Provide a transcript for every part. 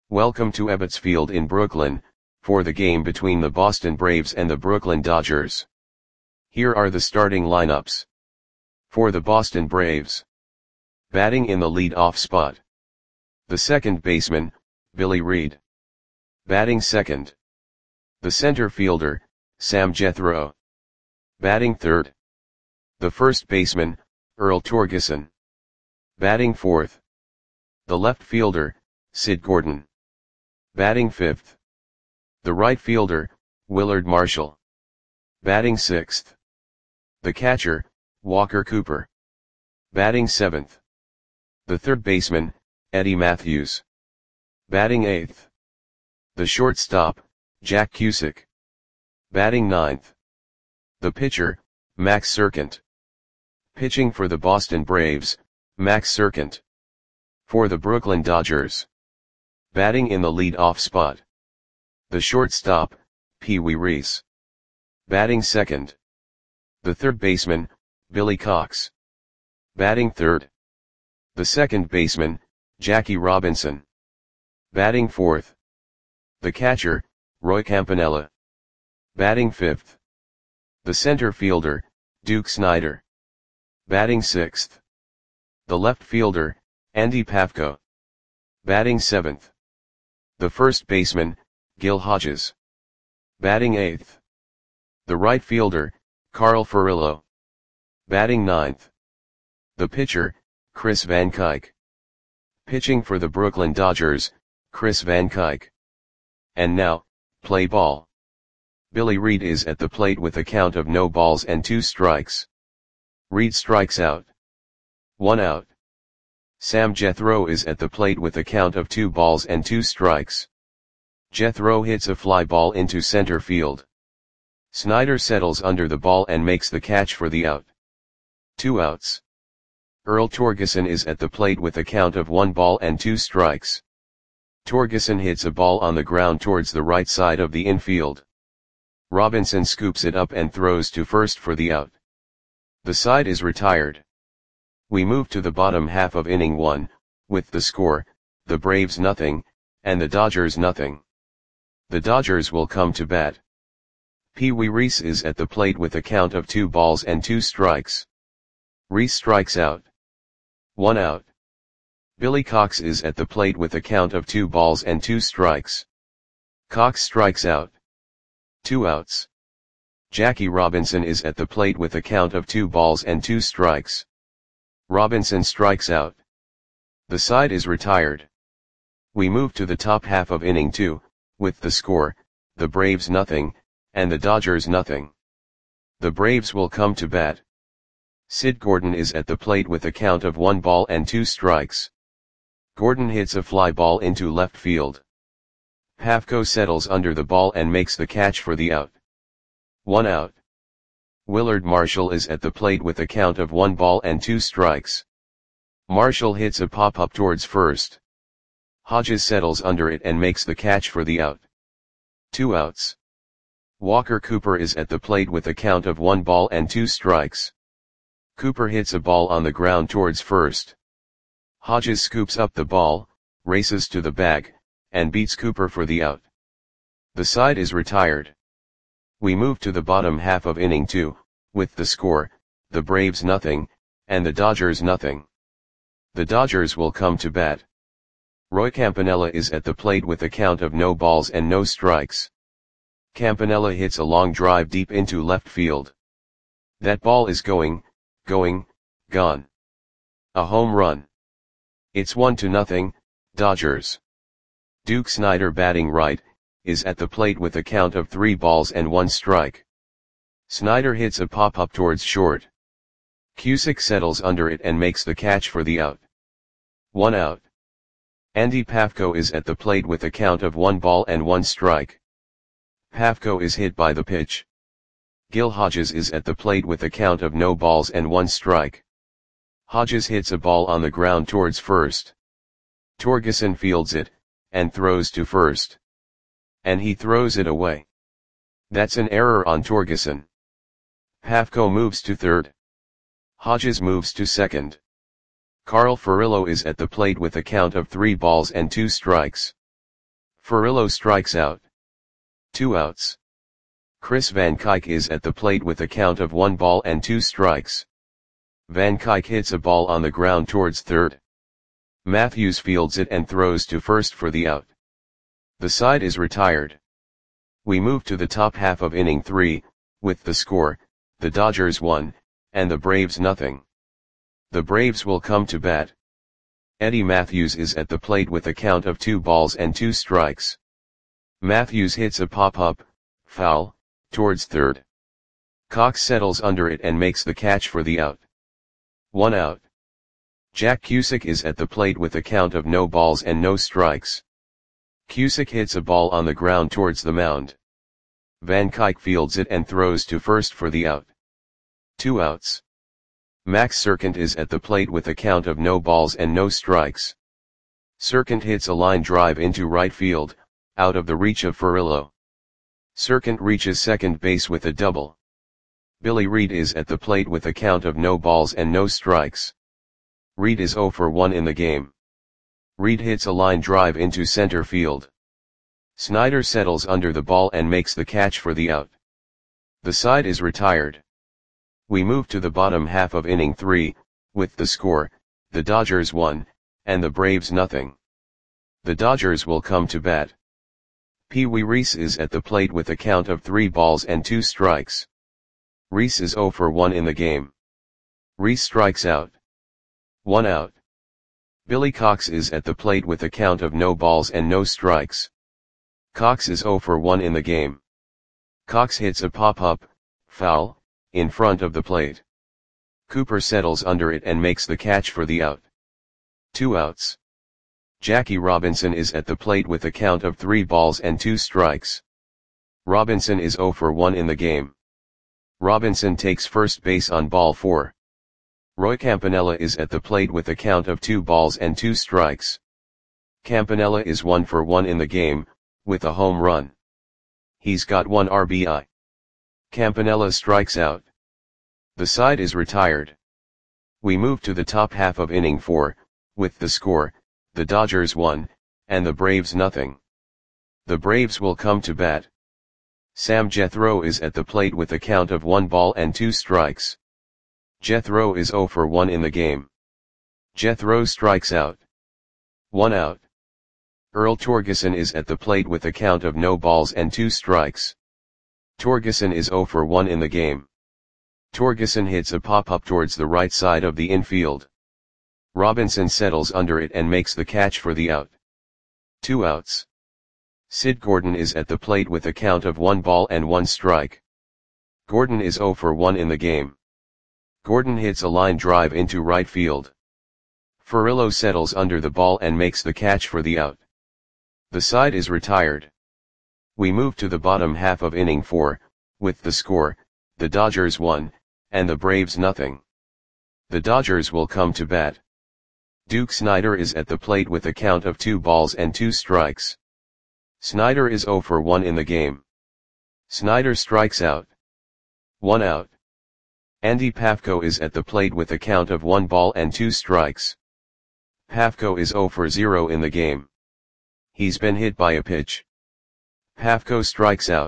Welcome to Ebbets Field in Brooklyn, for the game between the Boston Braves and the Brooklyn Dodgers. Here are the starting lineups. For the Boston Braves. Batting in the lead-off spot. The second baseman, Billy Reed. Batting second. The center fielder, Sam Jethro. Batting third. The first baseman, Earl Torgeson. Batting fourth. The left fielder, Sid Gordon. Batting fifth. The right fielder, Willard Marshall. Batting sixth. The catcher, Walker Cooper. Batting seventh. The third baseman, Eddie Matthews. Batting eighth. The shortstop, Jack Cusick. Batting ninth. The pitcher, Max Serkant. Pitching for the Boston Braves, Max Serkant. For the Brooklyn Dodgers. Batting in the lead-off spot. The shortstop, Pee Wee Reese. Batting second. The third baseman, Billy Cox. Batting third. The second baseman, Jackie Robinson. Batting fourth. The catcher, Roy Campanella. Batting fifth. The center fielder, Duke Snider. Batting sixth. The left fielder, Andy Pafko. Batting seventh. The first baseman, Gil Hodges. Batting eighth. The right fielder, Carl Furillo. Batting ninth. The pitcher, Chris Van Kuyk. Pitching for the Brooklyn Dodgers, Chris Van Kuyk. And now, play ball. Billy Reed is at the plate with a count of no balls and 2 strikes. Reed strikes out. 1 out. Sam Jethro is at the plate with a count of 2 balls and 2 strikes. Jethro hits a fly ball into center field. Snider settles under the ball and makes the catch for the out. 2 outs. Earl Torgeson is at the plate with a count of 1 ball and 2 strikes. Torgeson hits a ball on the ground towards the right side of the infield. Robinson scoops it up and throws to first for the out. The side is retired. We move to the bottom half of inning 1, with the score, the Braves nothing, and the Dodgers nothing. The Dodgers will come to bat. Pee Wee Reese is at the plate with a count of 2 balls and 2 strikes. Reese strikes out. 1 out. Billy Cox is at the plate with a count of 2 balls and 2 strikes. Cox strikes out. 2 outs. Jackie Robinson is at the plate with a count of 2 balls and 2 strikes. Robinson strikes out. The side is retired. We move to the top half of inning 2, with the score, the Braves nothing, and the Dodgers nothing. The Braves will come to bat. Sid Gordon is at the plate with a count of 1 ball and 2 strikes. Gordon hits a fly ball into left field. Pafko settles under the ball and makes the catch for the out. 1 out. Willard Marshall is at the plate with a count of 1 ball and 2 strikes. Marshall hits a pop-up towards first. Hodges settles under it and makes the catch for the out. 2 outs. Walker Cooper is at the plate with a count of 1 ball and 2 strikes. Cooper hits a ball on the ground towards first. Hodges scoops up the ball, races to the bag, and beats Cooper for the out. The side is retired. We move to the bottom half of inning 2, with the score, the Braves nothing, and the Dodgers nothing. The Dodgers will come to bat. Roy Campanella is at the plate with a count of no balls and no strikes. Campanella hits a long drive deep into left field. That ball is going, gone. A home run. It's 1-0, Dodgers. Duke Snider, batting right, is at the plate with a count of 3 balls and 1 strike. Snider hits a pop-up towards short. Cusick settles under it and makes the catch for the out. 1 out. Andy Pafko is at the plate with a count of 1 ball and 1 strike. Pafko is hit by the pitch. Gil Hodges is at the plate with a count of no balls and 1 strike. Hodges hits a ball on the ground towards first. Torgeson fields it, and throws to first. And he throws it away. That's an error on Torgeson. Pafko moves to third. Hodges moves to second. Carl Furillo is at the plate with a count of 3 balls and 2 strikes. Furillo strikes out. 2 outs. Chris Van Kuyk is at the plate with a count of 1 ball and 2 strikes. Van Kuyk hits a ball on the ground towards third. Matthews fields it and throws to first for the out. The side is retired. We move to the top half of inning 3, with the score, the Dodgers 1, and the Braves nothing. The Braves will come to bat. Eddie Matthews is at the plate with a count of 2 balls and 2 strikes. Matthews hits a pop-up, foul, towards third. Cox settles under it and makes the catch for the out. 1 out. Jack Cusick is at the plate with a count of no balls and no strikes. Cusick hits a ball on the ground towards the mound. Van Kuyk fields it and throws to first for the out. 2 outs. Max Serkint is at the plate with a count of no balls and no strikes. Serkint hits a line drive into right field, out of the reach of Furillo. Serkint reaches second base with a double. Billy Reed is at the plate with a count of no balls and no strikes. Reed is 0 for 1 in the game. Reed hits a line drive into center field. Snyder settles under the ball and makes the catch for the out. The side is retired. We move to the bottom half of inning 3, with the score, the Dodgers 1, and the Braves nothing. The Dodgers will come to bat. Pee Wee Reese is at the plate with a count of 3 balls and 2 strikes. Reese is 0 for 1 in the game. Reese strikes out. 1 out. Billy Cox is at the plate with a count of no balls and no strikes. Cox is 0 for 1 in the game. Cox hits a pop-up, foul, in front of the plate. Cooper settles under it and makes the catch for the out. 2 outs. Jackie Robinson is at the plate with a count of 3 balls and 2 strikes. Robinson is 0 for 1 in the game. Robinson takes first base on ball 4. Roy Campanella is at the plate with a count of 2 balls and 2 strikes. Campanella is 1 for 1 in the game, with a home run. He's got 1 RBI. Campanella strikes out. The side is retired. We move to the top half of inning 4, with the score, the Dodgers 1, and the Braves nothing. The Braves will come to bat. Sam Jethro is at the plate with a count of 1 ball and 2 strikes. Jethro is 0 for 1 in the game. Jethro strikes out. 1 out. Earl Torgeson is at the plate with a count of no balls and 2 strikes. Torgeson is 0 for 1 in the game. Torgeson hits a pop-up towards the right side of the infield. Robinson settles under it and makes the catch for the out. 2 outs. Sid Gordon is at the plate with a count of 1 ball and 1 strike. Gordon is 0 for 1 in the game. Gordon hits a line drive into right field. Furillo settles under the ball and makes the catch for the out. The side is retired. We move to the bottom half of inning 4, with the score, the Dodgers 1, and the Braves nothing. The Dodgers will come to bat. Duke Snider is at the plate with a count of 2 balls and 2 strikes. Snider is 0 for 1 in the game. Snider strikes out. 1 out. Andy Pafko is at the plate with a count of 1 ball and 2 strikes. Pafko is 0 for 0 in the game. He's been hit by a pitch. Pafko strikes out.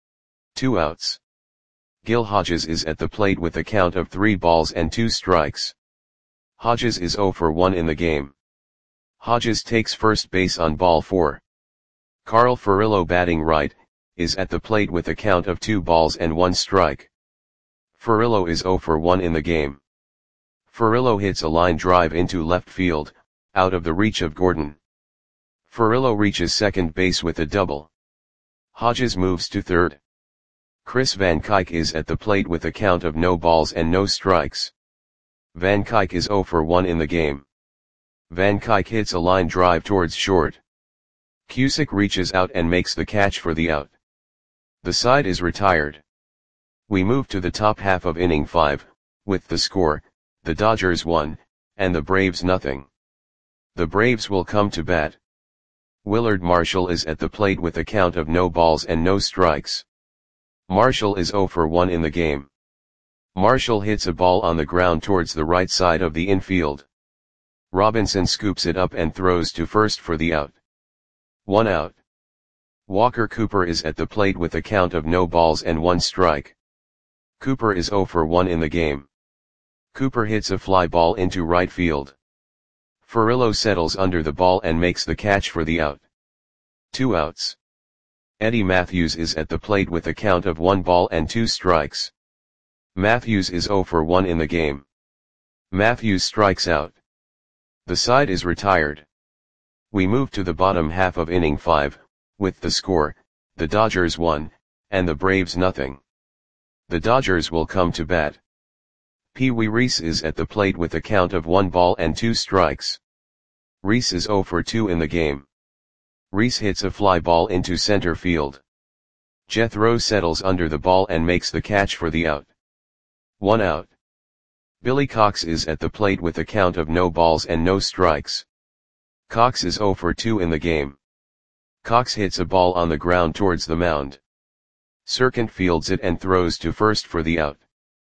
2 outs. Gil Hodges is at the plate with a count of 3 balls and 2 strikes. Hodges is 0 for 1 in the game. Hodges takes first base on ball 4. Carl Furillo, batting right, is at the plate with a count of 2 balls and 1 strike. Furillo is 0 for 1 in the game. Furillo hits a line drive into left field, out of the reach of Gordon. Furillo reaches second base with a double. Hodges moves to third. Chris Van Kuyk is at the plate with a count of no balls and no strikes. Van Kuyk is 0 for 1 in the game. Van Kuyk hits a line drive towards short. Cusick reaches out and makes the catch for the out. The side is retired. We move to the top half of inning 5, with the score, the Dodgers 1, and the Braves nothing. The Braves will come to bat. Willard Marshall is at the plate with a count of no balls and no strikes. Marshall is 0 for 1 in the game. Marshall hits a ball on the ground towards the right side of the infield. Robinson scoops it up and throws to first for the out. 1 out. Walker Cooper is at the plate with a count of no balls and 1 strike. Cooper is 0 for 1 in the game. Cooper hits a fly ball into right field. Furillo settles under the ball and makes the catch for the out. 2 outs. Eddie Matthews is at the plate with a count of 1 ball and 2 strikes. Matthews is 0 for 1 in the game. Matthews strikes out. The side is retired. We move to the bottom half of inning 5, with the score, the Dodgers 1, and the Braves nothing. The Dodgers will come to bat. Pee Wee Reese is at the plate with a count of 1 ball and 2 strikes. Reese is 0 for 2 in the game. Reese hits a fly ball into center field. Jethro settles under the ball and makes the catch for the out. 1 out. Billy Cox is at the plate with a count of no balls and no strikes. Cox is 0 for 2 in the game. Cox hits a ball on the ground towards the mound. Serkant fields it and throws to first for the out.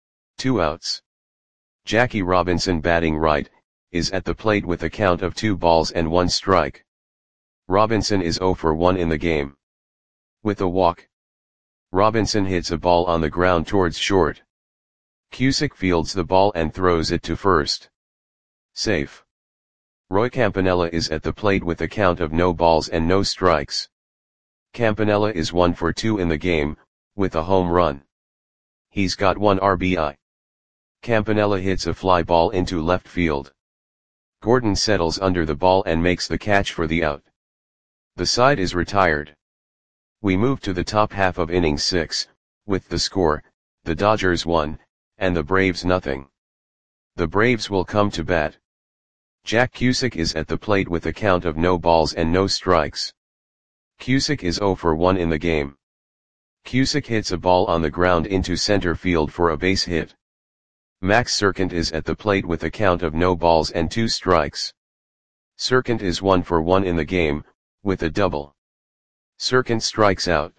2 outs. Jackie Robinson, batting right, is at the plate with a count of 2 balls and 1 strike. Robinson is 0 for 1 in the game. With a walk, Robinson hits a ball on the ground towards short. Cusick fields the ball and throws it to first. Safe. Roy Campanella is at the plate with a count of no balls and no strikes. Campanella is 1 for 2 in the game, with a home run. He's got 1 RBI. Campanella hits a fly ball into left field. Gordon settles under the ball and makes the catch for the out. The side is retired. We move to the top half of inning 6, with the score, the Dodgers 1, and the Braves nothing. The Braves will come to bat. Jack Cusick is at the plate with a count of no balls and no strikes. Cusick is 0 for 1 in the game. Cusick hits a ball on the ground into center field for a base hit. Max Serkant is at the plate with a count of no balls and 2 strikes. Serkant is 1 for 1 in the game, with a double. Serkant strikes out.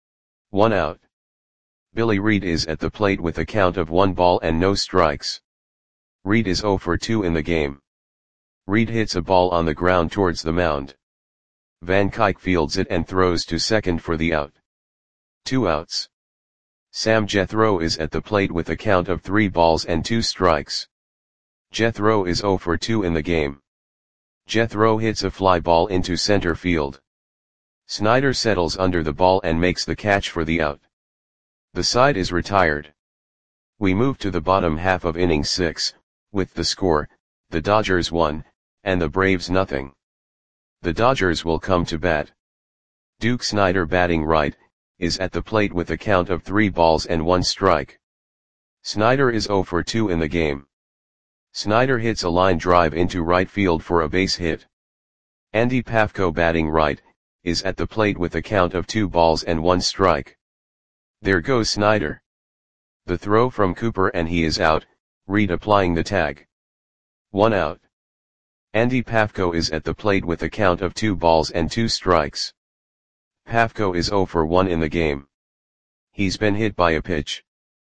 1 out. Billy Reed is at the plate with a count of 1 ball and no strikes. Reed is 0 for 2 in the game. Reed hits a ball on the ground towards the mound. Van Kuyk fields it and throws to second for the out. 2 outs. Sam Jethro is at the plate with a count of 3 balls and 2 strikes. Jethro is 0 for 2 in the game. Jethro hits a fly ball into center field. Snyder settles under the ball and makes the catch for the out. The side is retired. We move to the bottom half of inning 6, with the score, the Dodgers 1, and the Braves nothing. The Dodgers will come to bat. Duke Snyder, batting right, is at the plate with a count of 3 balls and 1 strike. Snyder is 0 for 2 in the game. Snyder hits a line drive into right field for a base hit. Andy Pafko, batting right, is at the plate with a count of 2 balls and 1 strike. There goes Snyder. The throw from Cooper and he is out, Reed applying the tag. 1 out. Andy Pafko is at the plate with a count of 2 balls and 2 strikes. Pafko is 0 for 1 in the game. He's been hit by a pitch.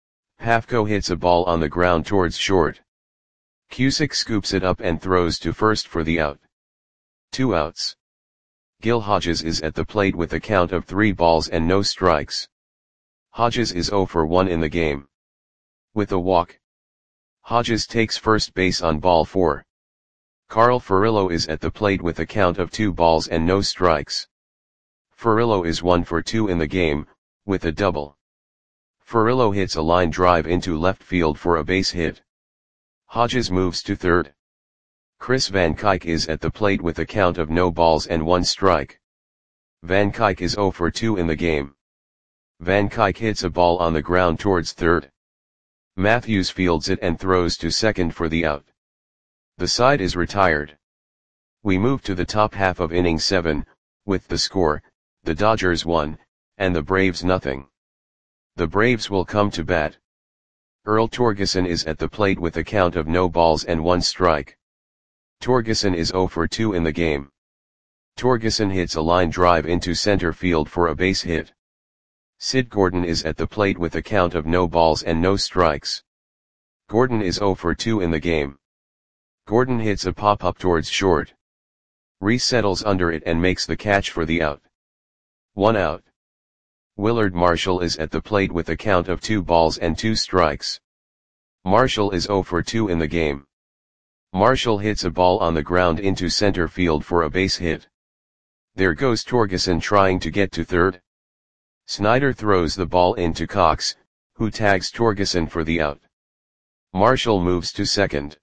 Pafko hits a ball on the ground towards short. Cusick scoops it up and throws to first for the out. 2 outs. Gil Hodges is at the plate with a count of 3 balls and no strikes. Hodges is 0 for 1 in the game. With a walk, Hodges takes first base on ball 4. Carl Furillo is at the plate with a count of 2 balls and no strikes. Furillo is 1 for 2 in the game, with a double. Furillo hits a line drive into left field for a base hit. Hodges moves to third. Chris Van Kuyk is at the plate with a count of no balls and 1 strike. Van Kuyk is 0 for 2 in the game. Van Kuyk hits a ball on the ground towards third. Matthews fields it and throws to second for the out. The side is retired. We move to the top half of inning 7, with the score, the Dodgers 1, and the Braves nothing. The Braves will come to bat. Earl Torgeson is at the plate with a count of no balls and 1 strike. Torgeson is 0 for 2 in the game. Torgeson hits a line drive into center field for a base hit. Sid Gordon is at the plate with a count of no balls and no strikes. Gordon is 0 for 2 in the game. Gordon hits a pop-up towards short. Reese settles under it and makes the catch for the out. 1 out. Willard Marshall is at the plate with a count of 2 balls and 2 strikes. Marshall is 0 for 2 in the game. Marshall hits a ball on the ground into center field for a base hit. There goes Torgeson trying to get to third. Snyder throws the ball into Cox, who tags Torgeson for the out. Marshall moves to second.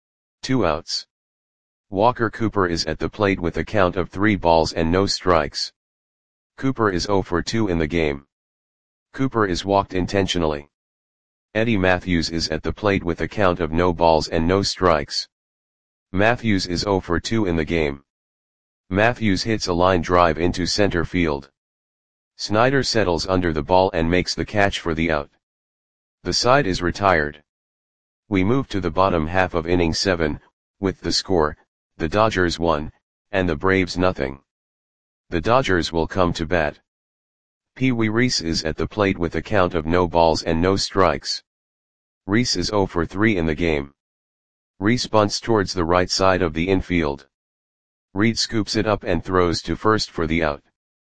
2 outs. Walker Cooper is at the plate with a count of 3 balls and no strikes. Cooper is 0 for 2 in the game. Cooper is walked intentionally. Eddie Matthews is at the plate with a count of no balls and no strikes. Matthews is 0 for 2 in the game. Matthews hits a line drive into center field. Snyder settles under the ball and makes the catch for the out. The side is retired. We move to the bottom half of inning 7, with the score, the Dodgers 1, and the Braves nothing. The Dodgers will come to bat. Pee Wee Reese is at the plate with a count of no balls and no strikes. Reese is 0 for 3 in the game. Reese bunts towards the right side of the infield. Reed scoops it up and throws to first for the out.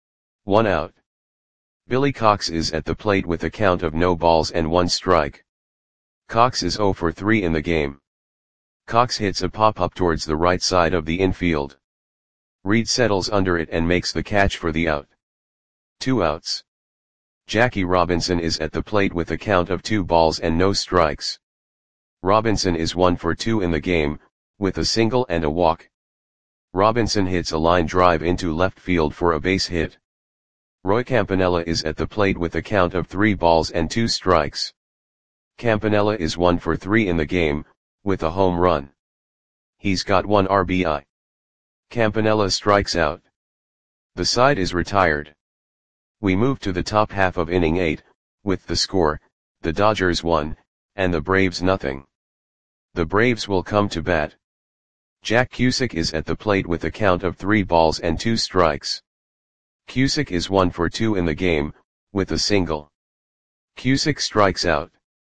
1 out. Billy Cox is at the plate with a count of no balls and 1 strike. Cox is 0 for 3 in the game. Cox hits a pop-up towards the right side of the infield. Reed settles under it and makes the catch for the out. 2 outs. Jackie Robinson is at the plate with a count of 2 balls and no strikes. Robinson is 1 for 2 in the game, with a single and a walk. Robinson hits a line drive into left field for a base hit. Roy Campanella is at the plate with a count of 3 balls and 2 strikes. Campanella is 1 for 3 in the game, with a home run. He's got 1 RBI. Campanella strikes out. The side is retired. We move to the top half of inning 8, with the score, the Dodgers 1, and the Braves nothing. The Braves will come to bat. Jack Cusick is at the plate with a count of 3 balls and 2 strikes. Cusick is 1 for 2 in the game, with a single. Cusick strikes out.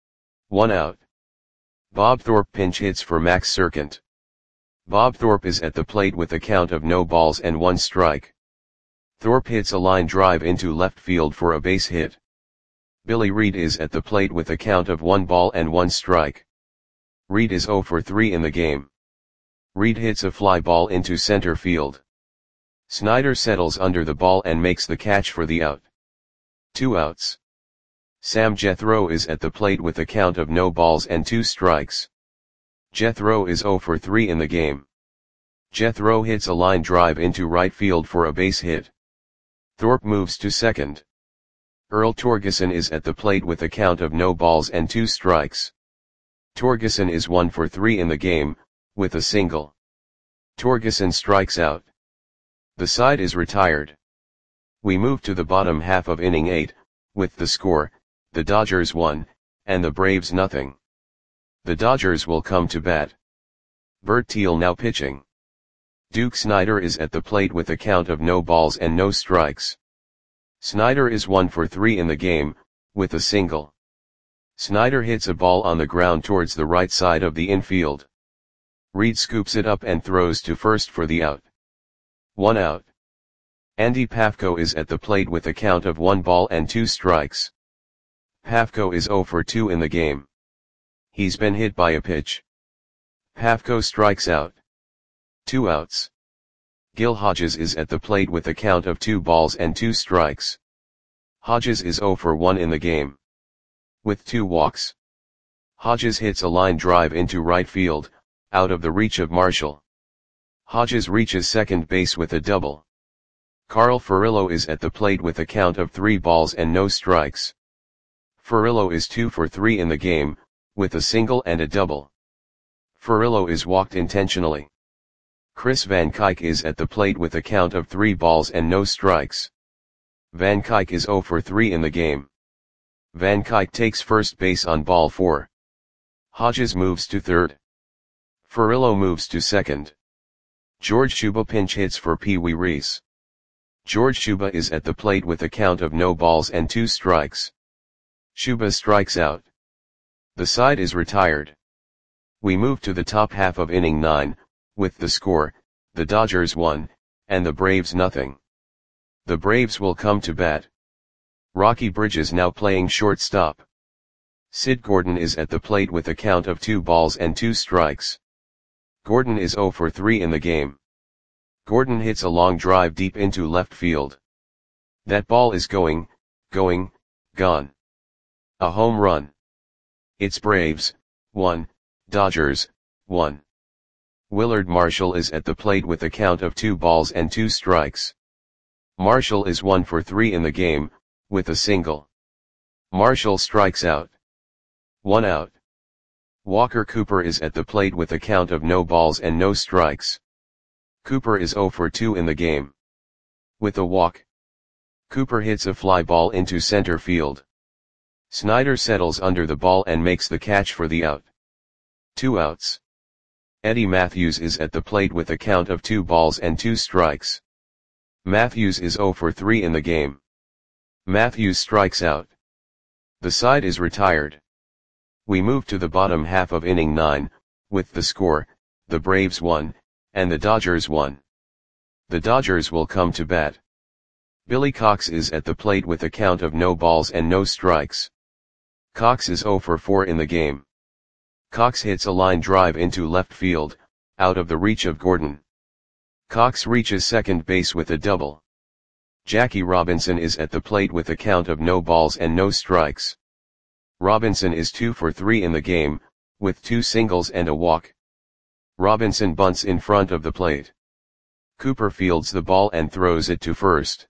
1 out. Bob Thorpe pinch hits for Max Serkent. Bob Thorpe is at the plate with a count of no balls and 1 strike. Thorpe hits a line drive into left field for a base hit. Billy Reed is at the plate with a count of 1 ball and 1 strike. Reed is 0 for 3 in the game. Reed hits a fly ball into center field. Snyder settles under the ball and makes the catch for the out. 2 outs. Sam Jethro is at the plate with a count of no balls and 2 strikes. Jethro is 0 for 3 in the game. Jethro hits a line drive into right field for a base hit. Thorpe moves to second. Earl Torgeson is at the plate with a count of no balls and 2 strikes. Torgeson is 1 for 3 in the game, with a single. Torgeson strikes out. The side is retired. We move to the bottom half of inning 8, with the score, the Dodgers 1, and the Braves nothing. The Dodgers will come to bat. Bert Thiel now pitching. Duke Snyder is at the plate with a count of no balls and no strikes. Snyder is 1 for 3 in the game, with a single. Snyder hits a ball on the ground towards the right side of the infield. Reed scoops it up and throws to first for the out. 1 out. Andy Pafko is at the plate with a count of 1 ball and 2 strikes. Pafko is 0 for 2 in the game. He's been hit by a pitch. Pafko strikes out. 2 outs. Gil Hodges is at the plate with a count of 2 balls and 2 strikes. Hodges is 0 for 1 in the game. With 2 walks. Hodges hits a line drive into right field, out of the reach of Marshall. Hodges reaches second base with a double. Carl Furillo is at the plate with a count of 3 balls and no strikes. Furillo is 2 for 3 in the game, with a single and a double. Furillo is walked intentionally. Chris Van Kuyk is at the plate with a count of 3 balls and no strikes. Van Kuyk is 0 for 3 in the game. Van Kuyk takes first base on ball 4. Hodges moves to third. Furillo moves to second. George Shuba pinch hits for Pee Wee Reese. George Shuba is at the plate with a count of no balls and 2 strikes. Shuba strikes out. The side is retired. We move to the top half of inning 9, with the score, the Dodgers 1, and the Braves nothing. The Braves will come to bat. Rocky Bridges now playing shortstop. Sid Gordon is at the plate with a count of 2 balls and 2 strikes. Gordon is 0 for 3 in the game. Gordon hits a long drive deep into left field. That ball is going, gone. A home run. It's Braves, 1, Dodgers, 1. Willard Marshall is at the plate with a count of 2 balls and 2 strikes. Marshall is 1 for 3 in the game, with a single. Marshall strikes out. 1 out. Walker Cooper is at the plate with a count of no balls and no strikes. Cooper is 0 for 2 in the game. With a walk. Cooper hits a fly ball into center field. Snyder settles under the ball and makes the catch for the out. 2 outs. Eddie Matthews is at the plate with a count of 2 balls and 2 strikes. Matthews is 0 for 3 in the game. Matthews strikes out. The side is retired. We move to the bottom half of inning 9, with the score, the Braves 1, and the Dodgers 1. The Dodgers will come to bat. Billy Cox is at the plate with a count of no balls and no strikes. Cox is 0 for 4 in the game. Cox hits a line drive into left field, out of the reach of Gordon. Cox reaches second base with a double. Jackie Robinson is at the plate with a count of no balls and no strikes. Robinson is 2 for 3 in the game, with 2 singles and a walk. Robinson bunts in front of the plate. Cooper fields the ball and throws it to first.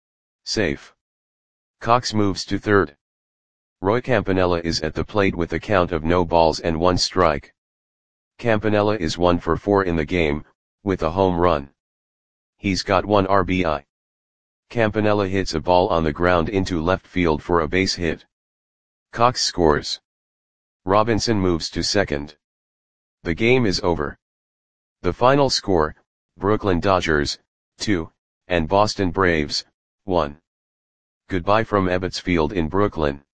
Safe. Cox moves to third. Roy Campanella is at the plate with a count of no balls and 1 strike. Campanella is 1 for 4 in the game, with a home run. He's got 1 RBI. Campanella hits a ball on the ground into left field for a base hit. Cox scores. Robinson moves to second. The game is over. The final score, Brooklyn Dodgers, 2, and Boston Braves, 1. Goodbye from Ebbets Field in Brooklyn.